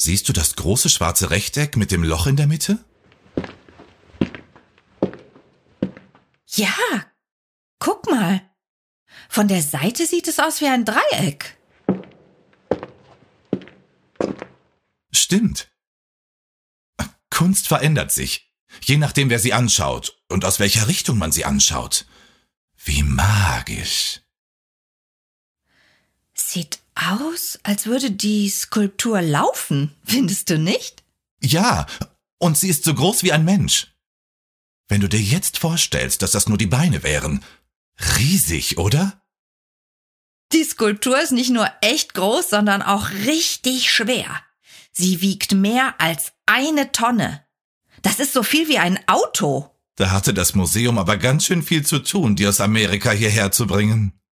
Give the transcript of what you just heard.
Siehst du das große schwarze Rechteck mit dem Loch in der Mitte? Ja, guck mal. Von der Seite sieht es aus wie ein Dreieck. Stimmt. Kunst verändert sich, je nachdem, wer sie anschaut und aus welcher Richtung man sie anschaut. Wie magisch. Sieht aus, als würde die Skulptur laufen, findest du nicht? Ja, und sie ist so groß wie ein Mensch. Wenn du dir jetzt vorstellst, dass das nur die Beine wären. Riesig, oder? Die Skulptur ist nicht nur echt groß, sondern auch richtig schwer. Sie wiegt mehr als 1 Tonne. Das ist so viel wie ein Auto. Da hatte das Museum aber ganz schön viel zu tun, die aus Amerika hierher zu bringen.